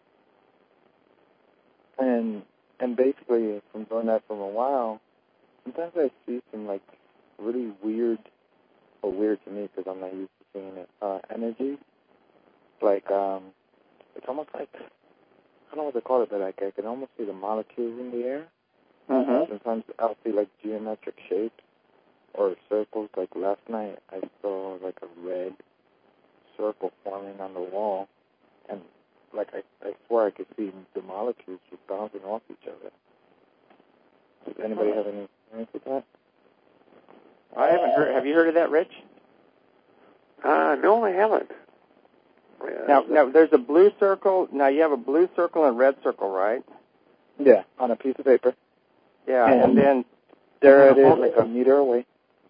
And and basically, from doing that for a while, sometimes I see some like really weird, or weird to me because I'm not used to seeing it, uh, energy. Like, um, it's almost like, I don't know what to call it, but like I can almost see the molecules in the air. Mm-hmm. Sometimes I'll see like geometric shapes or circles. Like last night I saw like a red circle forming on the wall, and like I, I swear I could see the molecules just bouncing off each other. Does anybody have any experience with that? I haven't heard. Have you heard of that, Rich? Uh, no, I haven't. Now, now there's a blue circle. Now you have a blue circle and red circle, right? Yeah, on a piece of paper. Yeah, and, and then there it is, like a meter away.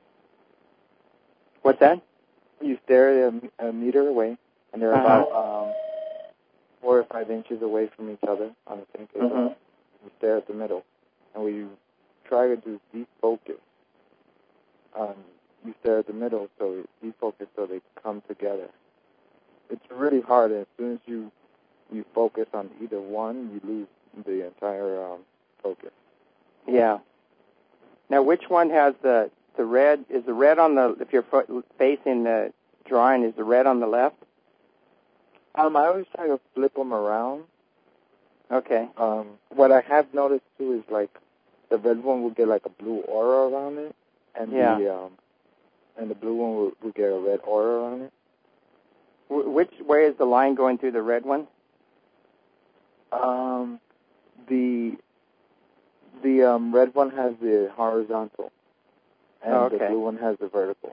What's that? You stare at a, a meter away, and they're uh-huh. about um, four or five inches away from each other on the same paper. Mm-hmm. You stare at the middle, and when you try to do deep focus, um, you stare at the middle, so deep focus, so they come together. It's really hard, and as soon as you you focus on either one, you lose the entire um, focus. Yeah. Now, which one has the the red? Is the red on the, if you're facing the drawing, is the red on the left? Um, I always try to flip them around. Okay. Um, what I have noticed too is like the red one will get like a blue aura around it, and yeah. the um, and the blue one will, will get a red aura around it. W- which way is the line going through the red one? Um, the the um, red one has the horizontal, and oh, okay. the blue one has the vertical.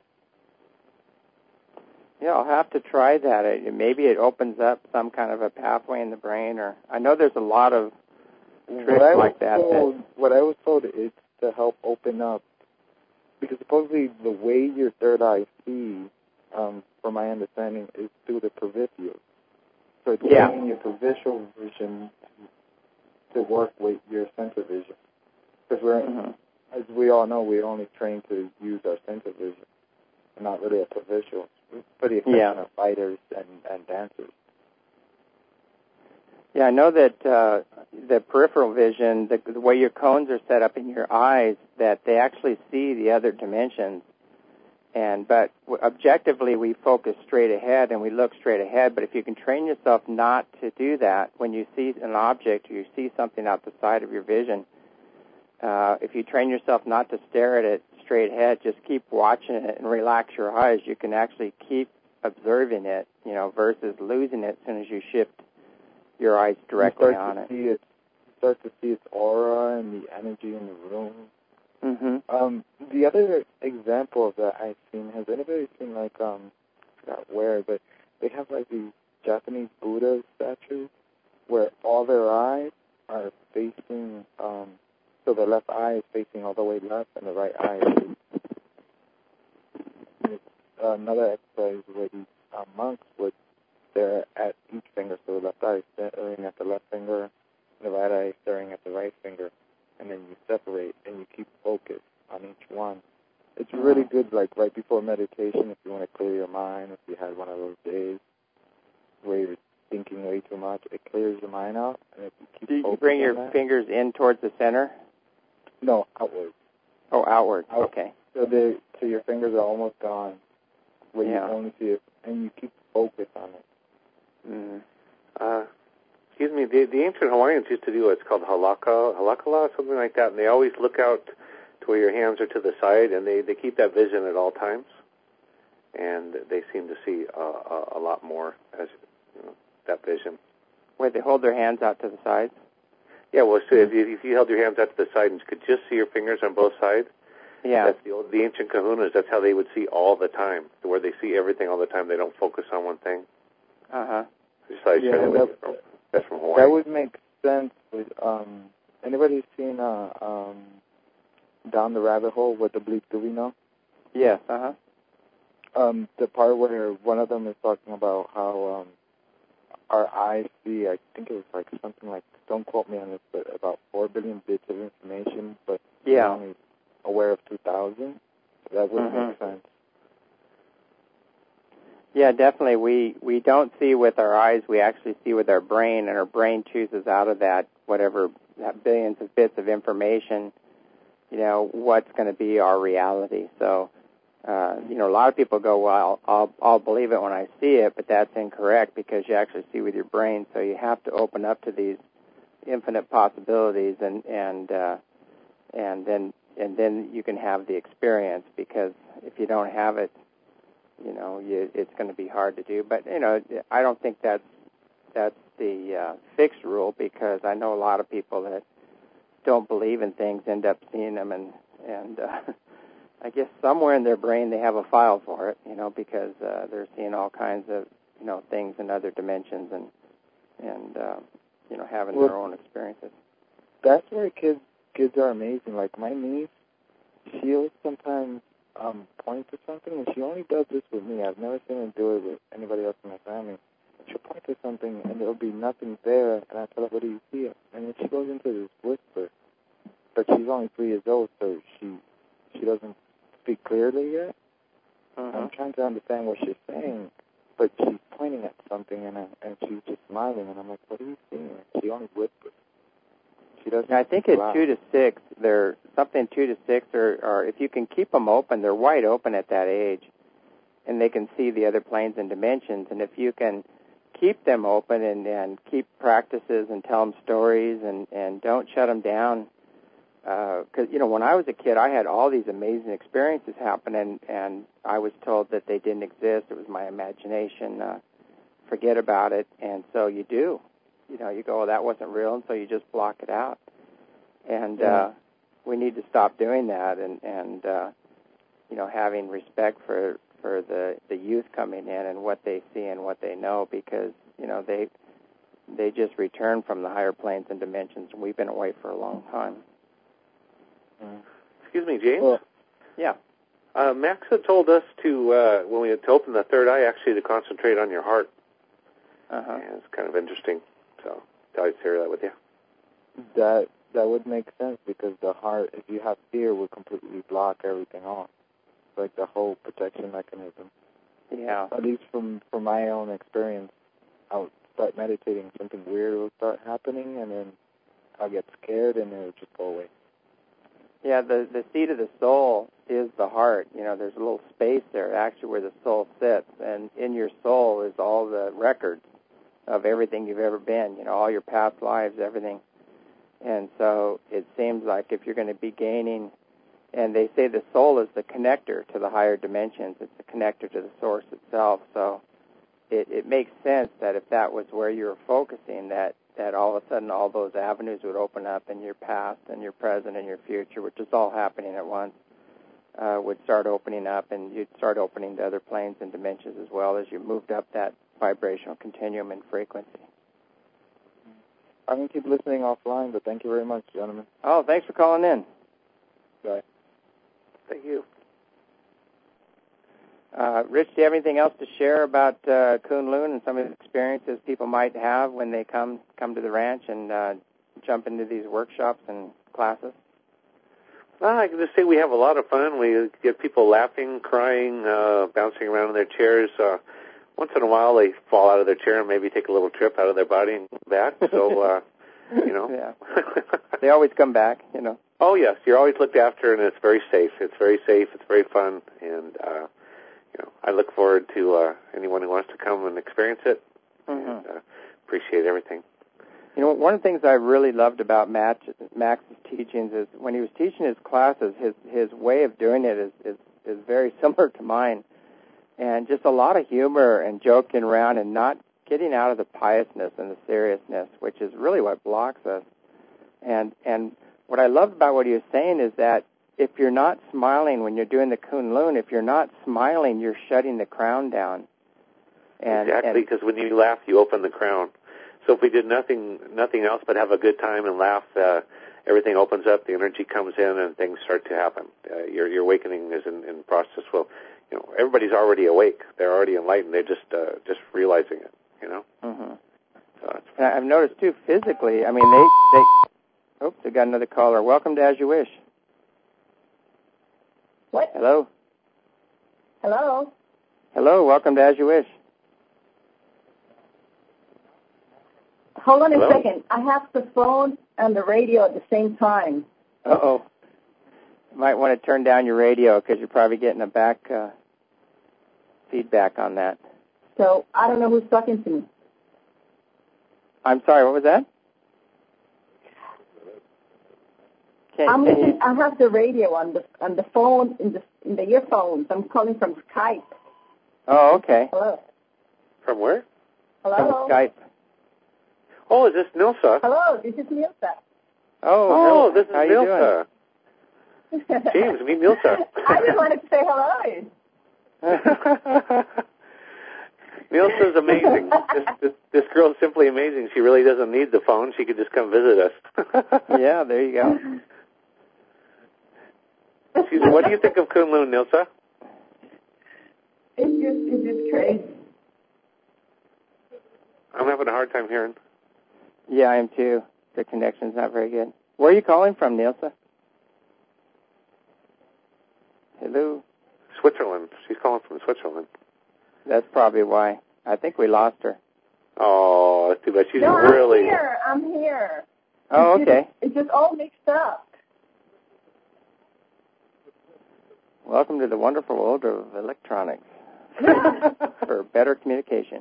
Yeah, I'll have to try that. It, maybe it opens up some kind of a pathway in the brain, or I know there's a lot of tricks like that, told, that. What I was told is to help open up, because supposedly the way your third eye sees, um, from my understanding, is through the peripheral. So it's yeah. using your peripheral vision to work with your center vision. Because we're, mm-hmm. as we all know, we're only trained to use our center vision, not really a peripheral. It's pretty effective yeah. for fighters and, and dancers. Yeah, I know that uh, the peripheral vision, the, the way your cones are set up in your eyes, that they actually see the other dimensions. And but objectively, we focus straight ahead and we look straight ahead. But if you can train yourself not to do that, when you see an object or you see something out the side of your vision, uh, if you train yourself not to stare at it straight ahead, just keep watching it and relax your eyes, you can actually keep observing it, you know, versus losing it as soon as you shift your eyes directly you on it. See it. You start to see its aura and the energy in the room. Mm-hmm. Um, the other example of that I've seen, has anybody seen, like, um, I forgot where, but they have, like, these Japanese Buddha statues where all their eyes are facing, um, so the left eye is facing all the way left and the right eye is. It's another exercise where these uh, monks would stare at each finger. So the left eye is staring at the left finger, the right eye is staring at the right finger, and then you separate and you keep focus on each one. It's really good, like right before meditation, if you want to clear your mind, if you had one of those days where you're thinking way too much, it clears your mind out. And if you keep Do you focus bring on your that, fingers in towards the center? no, outward. Oh, outward. Out. Okay. So they, so your fingers are almost gone, where Yeah. you only see it, and you keep focus on it. Mm. Uh, excuse me, the, the ancient Hawaiians used to do what's called halaka, halakala, something like that, and they always look out to where your hands are to the side, and they, they keep that vision at all times, and they seem to see uh, a, a lot more as you know, that vision. Wait, they hold their hands out to the sides? Yeah, well, so if you, if you held your hands out to the side and you could just see your fingers on both sides, Yeah. that's the old, the ancient kahunas, that's how they would see all the time, where they see everything all the time. They don't focus on one thing. Uh-huh. Just thought I'd Yeah, share that with that- you. From, that's from Hawaii. That would make sense with, um, anybody seen, uh, um, Down the Rabbit Hole with the Bleep Dewey know? Yes, uh-huh. Um, the part where one of them is talking about how, um, our eyes see, I think it was like something like, don't quote me on this, but about four billion bits of information, but Yeah. we're only aware of two thousand. So that would Mhm. make sense. Yeah, definitely. We we don't see with our eyes. We actually see with our brain, and our brain chooses out of that whatever that billions of bits of information, you know, what's going to be our reality. So, uh, you know, a lot of people go, well, I'll I'll believe it when I see it, but that's incorrect because you actually see with your brain. So you have to open up to these infinite possibilities, and and uh, and then and then you can have the experience. Because if you don't have it, you know, you, it's going to be hard to do. But, you know, I don't think that's, that's the uh, fixed rule, because I know a lot of people that don't believe in things end up seeing them, and, and uh, I guess somewhere in their brain they have a file for it, you know, because uh, they're seeing all kinds of, you know, things in other dimensions and, and uh, you know, having Well, their own experiences. That's where kids kids are amazing. Like my niece, she'll sometimes um, point to something, and she only does this with me. I've never seen her do it with anybody else in my family. She'll point to something, and there'll be nothing there, and I tell her, what do you see? And then she goes into this whisper. But she's only three years old, so she she doesn't speak clearly yet. Mm-hmm. I'm trying to understand what she's saying, but she's pointing at something, and, I, and she's just smiling, and I'm like, what are you seeing? She only whispers. She doesn't. I think speak at loud. two to six, they're something two to six, or, or if you can keep them open, they're wide open at that age, and they can see the other planes and dimensions. And if you can keep them open and, and keep practices and tell them stories, and, and don't shut them down, because uh, you know, when I was a kid, I had all these amazing experiences happen, and, and I was told that they didn't exist. It was my imagination. Uh, forget about it. And so you do. You know, you go, oh, that wasn't real, and so you just block it out. And Yeah. uh, we need to stop doing that, and, and uh, you know, having respect for, for the, the youth coming in and what they see and what they know, because, you know, they they just return from the higher planes and dimensions, and we've been away for a long time. Mm. Excuse me, James? Well, Yeah. Uh, Max had told us to, uh, when we had to open the third eye, actually to concentrate on your heart. Uh-huh. And it's kind of interesting. So thought I'd share that with you. that that would make sense, because the heart, if you have fear, will completely block everything off. Like the whole protection mechanism. Yeah. At least from, from my own experience, I'll start meditating, something weird will start happening, and then I'll get scared, and it'll just go away. Yeah, the, the seat of the soul is the heart. You know, there's a little space there, actually, where the soul sits. And in your soul is all the records of everything you've ever been, you know, all your past lives, everything. And so it seems like if you're going to be gaining, and they say the soul is the connector to the higher dimensions. It's the connector to the source itself. So it, it makes sense that if that was where you were focusing, that, that all of a sudden all those avenues would open up in your past and your present and your future, which is all happening at once, uh, would start opening up, and you'd start opening to other planes and dimensions as well as you moved up that vibrational continuum and frequency. I'm going to keep listening offline, but thank you very much, gentlemen. Oh, thanks for calling in. Bye. Thank you. Uh, Rich, do you have anything else to share about uh, Kunlun and some of the experiences people might have when they come come to the ranch and uh, jump into these workshops and classes? Well, I can just say we have a lot of fun. We get people laughing, crying, uh, bouncing around in their chairs. Uh, once in a while, they fall out of their chair and maybe take a little trip out of their body and come back. So, uh, you know. Yeah. They always come back, you know. Oh, yes. You're always looked after, and it's very safe. It's very safe. It's very fun. And, uh, you know, I look forward to uh, anyone who wants to come and experience it. Mm-hmm. And uh, appreciate everything. You know, one of the things I really loved about Matt, Max's teachings is when he was teaching his classes, his his way of doing it is, is, is very similar to mine. And just a lot of humor and joking around and not getting out of the piousness and the seriousness, which is really what blocks us. And and what I loved about what he was saying is that if you're not smiling when you're doing the Kunlun, if you're not smiling, you're shutting the crown down. And, exactly, because when you laugh, you open the crown. So if we did nothing nothing else but have a good time and laugh, uh, everything opens up, the energy comes in, and things start to happen. Uh, your, your awakening is in, in process. Well, you know, everybody's already awake. They're already enlightened. They're just uh, just realizing it, you know? Mm-hmm. So that's and I've noticed, too, physically, I mean, they... they oops, I got another caller. Welcome to As You Wish. What? Hello? Hello? Hello, welcome to As You Wish. Hold on Hello? a second. I have the phone and the radio at the same time. Uh-oh. You might want to turn down your radio because you're probably getting a back uh, feedback on that. So I don't know who's talking to me. I'm sorry, what was that? Can, I'm can listening, you... I have the radio on the on the phone in the in the earphones. I'm calling from Skype. Oh, okay. Hello. From where? Hello. From Skype. Oh, is this Nilsa? Hello, this is Nilsa. Oh, oh Nilsa. this is How Nilsa. James, meet Nilsa. I just wanted to say hello. Nilsa's amazing. This, this, this girl is simply amazing. She really doesn't need the phone. She could just come visit us. Yeah, there you go. She's, what do you think of Kunlun, Nilsa? It's just, it's just crazy. I'm having a hard time hearing. Yeah, I am too. The connection's not very good. Where are you calling from, Nilsa? Hello? Switzerland. She's calling from Switzerland. That's probably why. I think we lost her. Oh, that's too bad. She's no, really... I'm here. I'm here. Oh, it's okay. Just, it's just all mixed up. Welcome to the wonderful world of electronics. Yeah. For better communication.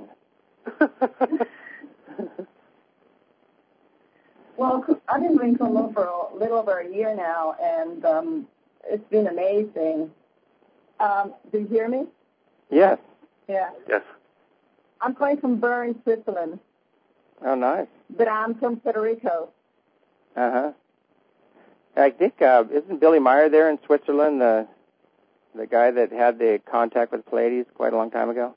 Well, I've been doing Kunlun for a little over a year now, and um, it's been amazing. Um, do you hear me? Yes. Yeah. Yes. I'm calling from Bern, Switzerland. Oh, nice. But I'm from Puerto Rico. Uh-huh. I think, uh, isn't Billy Meyer there in Switzerland, the the guy that had the contact with Pleiades quite a long time ago?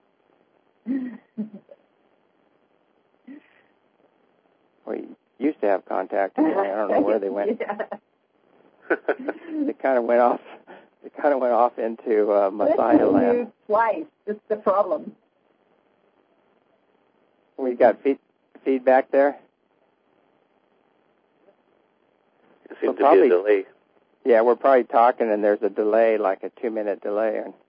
We used to have contact. I don't know where they went. Yeah. They kind of went off. They kind of went off into uh, Messiah Listen to land. you twice. That's the problem. We got feed, feedback there. It seems We're to probably, be a delay. Yeah, we're probably talking, and there's a delay, like a two-minute delay, and,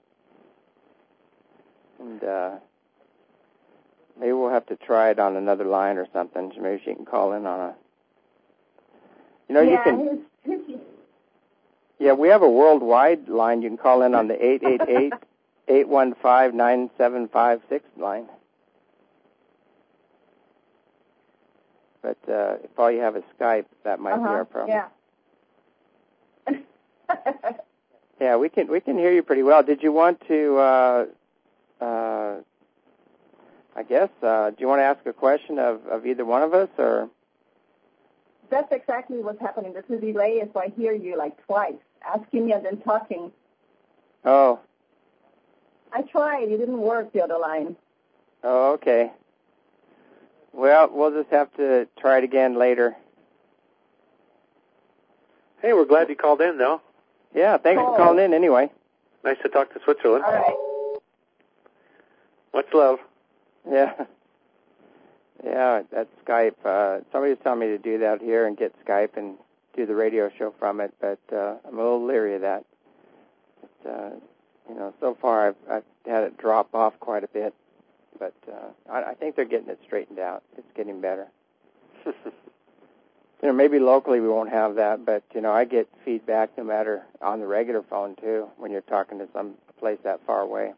and uh, maybe we'll have to try it on another line or something. So maybe she can call in on a. You know, yeah, you can. his, his, Yeah, we have a worldwide line. You can call in on the eight eight eight, eight one five, nine seven five six line. But uh, if all you have is Skype, that might uh-huh, be our problem. Yeah. Yeah, we can we can hear you pretty well. Did you want to? Uh, uh, I guess. Uh, do you want to ask a question of, of either one of us, or? That's exactly what's happening. There's a delay, so I hear you like twice, asking me and then talking. Oh. I tried. It didn't work, the other line. Oh, okay. Well, we'll just have to try it again later. Hey, we're glad you called in, though. Yeah, thanks Cool. for calling in anyway. Nice to talk to Switzerland. All right. love. Yeah. Yeah, that's Skype. Uh, somebody was telling me to do that here and get Skype and do the radio show from it, but uh, I'm a little leery of that. But, uh, you know, so far I've, I've had it drop off quite a bit, but uh, I, I think they're getting it straightened out. It's getting better. You know, maybe locally we won't have that, but, you know, I get feedback no matter on the regular phone, too, when you're talking to some place that far away.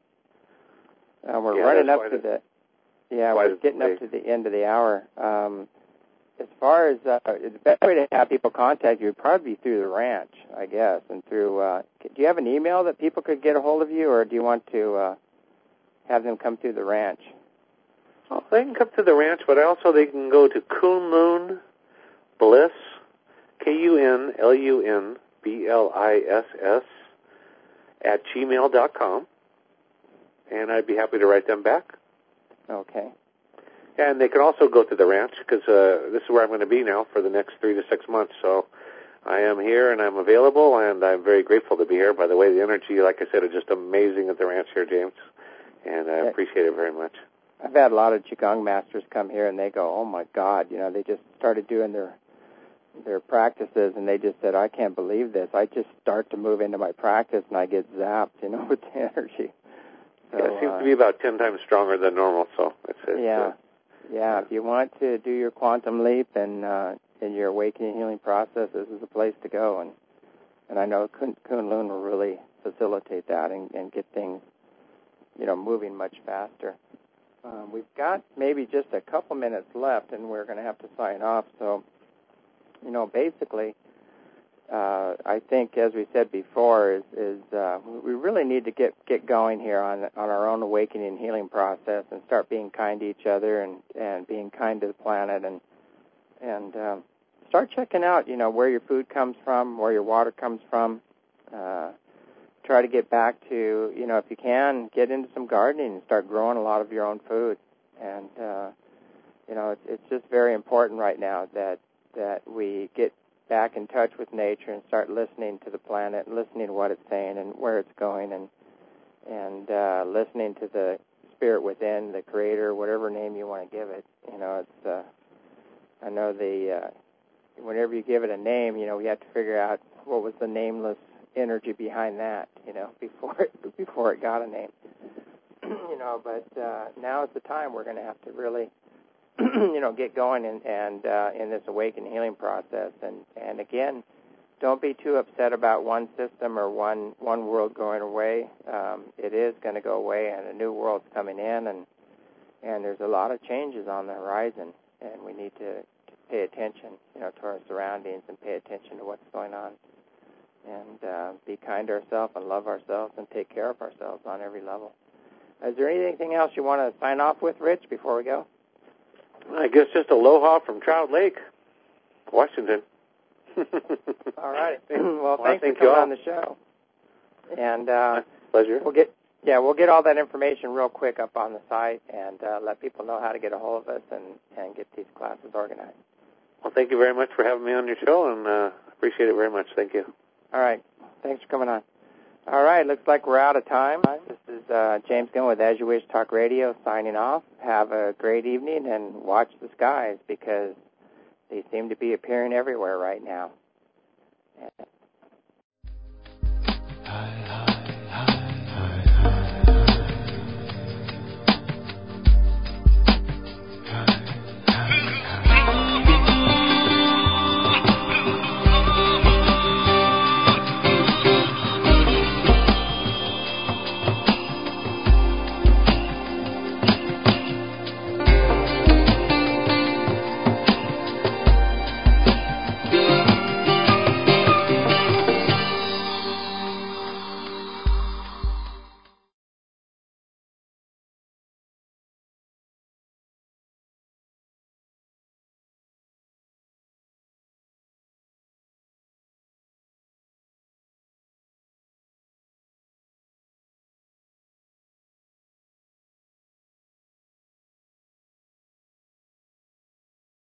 Uh, we're yeah, running up to it, the, yeah, we're getting up to the end of the hour. Um, as far as, uh, the best way to have people contact you would probably be through the ranch, I guess, and through, uh, do you have an email that people could get a hold of you, or do you want to uh, have them come through the ranch? Well, they can come to the ranch, but also they can go to Kunlun Bliss, K U N L U N B L I S S, at gmail dot com, and I'd be happy to write them back. Okay. And they can also go to the ranch, because uh, this is where I'm going to be now for the next three to six months. So I am here, and I'm available, and I'm very grateful to be here. By the way, the energy, like I said, is just amazing at the ranch here, James, and I appreciate it very much. I've had a lot of Qigong masters come here, and they go, oh, my God, you know, they just started doing their their practices, and they just said, I can't believe this. I just start to move into my practice, and I get zapped, you know, with the energy. So, yeah, it seems uh, to be about ten times stronger than normal, so that's it. Yeah, uh, yeah. If you want to do your quantum leap and uh, in your awakening healing process, this is the place to go, and and I know Kun, Kunlun will really facilitate that and, and get things, you know, moving much faster. Um, we've got maybe just a couple minutes left, and we're going to have to sign off. So, you know, basically, uh, I think, as we said before, is, is uh, we really need to get, get going here on on our own awakening and healing process and start being kind to each other and, and being kind to the planet and and um, start checking out, you know, where your food comes from, where your water comes from. Uh, try to get back to, you know, if you can, get into some gardening and start growing a lot of your own food. And, uh, you know, it's, it's just very important right now that that we get back in touch with nature and start listening to the planet and listening to what it's saying and where it's going and and uh, listening to the spirit within, the creator, whatever name you want to give it. You know, it's, uh, I know the, uh, whenever you give it a name, you know, we have to figure out what was the nameless energy behind that, you know, before it, before it got a name. You know, but uh, now is the time we're going to have to really, you know, get going and, and uh, in this awakening healing process. And, and again, don't be too upset about one system or one, one world going away. Um, it is going to go away, and a new world's coming in, and and there's a lot of changes on the horizon, and we need to, to pay attention, you know, to our surroundings and pay attention to what's going on, and uh, be kind to ourselves and love ourselves and take care of ourselves on every level. Is there anything else you want to sign off with, Rich, before we go? I guess just aloha from Trout Lake, Washington. All right. Well, well thanks thank for coming you on the show. And uh, pleasure. We'll get yeah, we'll get all that information real quick up on the site and uh, let people know how to get a hold of us and, and get these classes organized. Well, thank you very much for having me on your show, and uh, appreciate it very much. Thank you. All right. Thanks for coming on. All right. Looks like we're out of time. This is uh, James Gunn with As You Wish Talk Radio signing off. Have a great evening and watch the skies because they seem to be appearing everywhere right now.